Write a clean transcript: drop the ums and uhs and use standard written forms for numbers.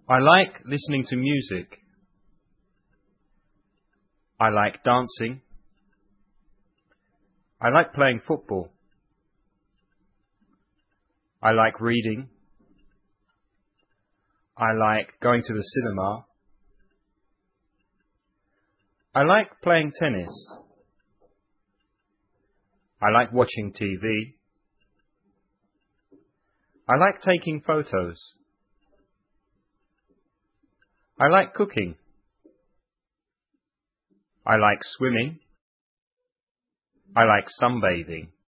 I like listening to music. I like dancing. I like playing football. I like reading. I like going to the cinema. I like playing tennis. I like watching TV. I like taking photos. I like cooking. I like swimming. I like sunbathing.